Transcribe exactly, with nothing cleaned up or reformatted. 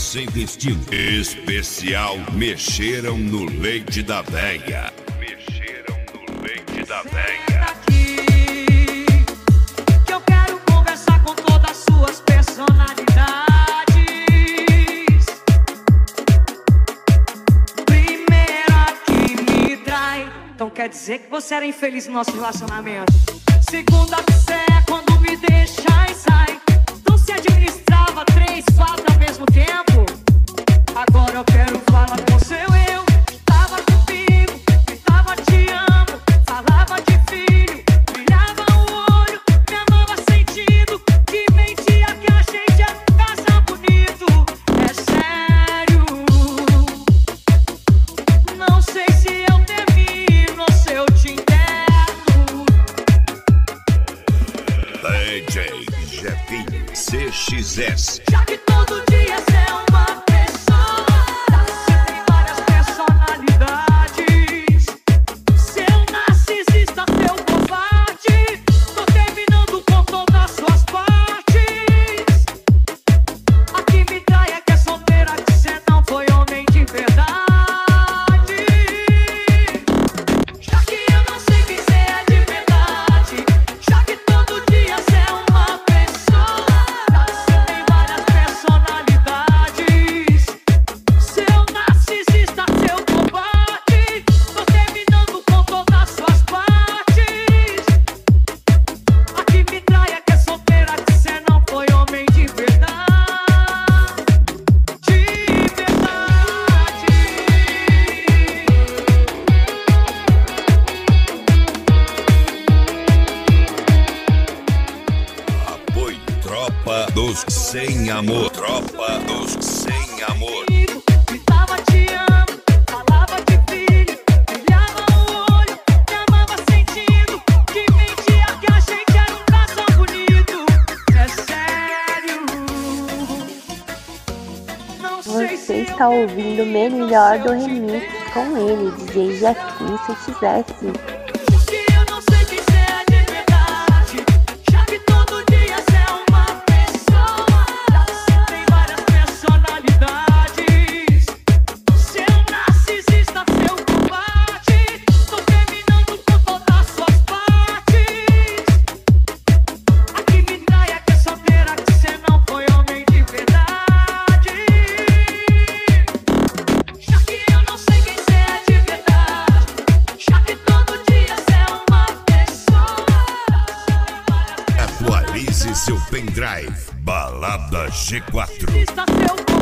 sem destino. Especial Mexeram no Leite da Véia. Mexeram no Leite da Véia. Aqui, que eu quero conversar com todas as suas personalidades. Primeira que me trai, então quer dizer que você era infeliz no nosso relacionamento. Segunda que é quando me deixa e sai. Então se administrava três, quatro ao mesmo tempo. Agora eu quero falar com seu eu. Tava comigo, gritava te amo, falava de filho, brilhava o olho, me amava sentindo, que mentia que a gente ia casar bonito. É sério, não sei se eu termino ou se eu te enterro. D J Jefinho C X S. Já que todo dia cê é uma pessoa, você tem várias personalidades. Seu narcisista, seu covarde, tô terminando com todas as suas partes. A que me trai é que é solteira, que cê não foi homem de verdade. Já que eu não sei quem cê é de verdade, já que todo dia cê é uma pessoa, você tem várias personalidades. Seu narcisista, seu covarde, tô terminando com todas as suas partes. A que me trai é que é solteira, que cê não foi homem de verdade. De verdade. Apoio Tropa dos Sem Amor. Tropa dos Sem Amor. Gritava te amo, falava de filho, brilhava o olho, me amava sentindo, que mentia que a gente era um casal bonito. É sério, não sei Você se eu está ouvindo o melhor do remix com ele, D J Jefinho C X S. Porque eu não sei quem cê é de verdade, já que todo dia cê é uma pessoa, você tem várias personalidades. Seu narcisista, seu covarde, tô terminando com todas as suas partes. A que me trai é que é solteira, que cê não foi homem de verdade. Já que eu não sei quem cê é de verdade, já que todo dia cê é uma pessoa. Atualize seu pendrive. Balada G quatro. Narcisista, seu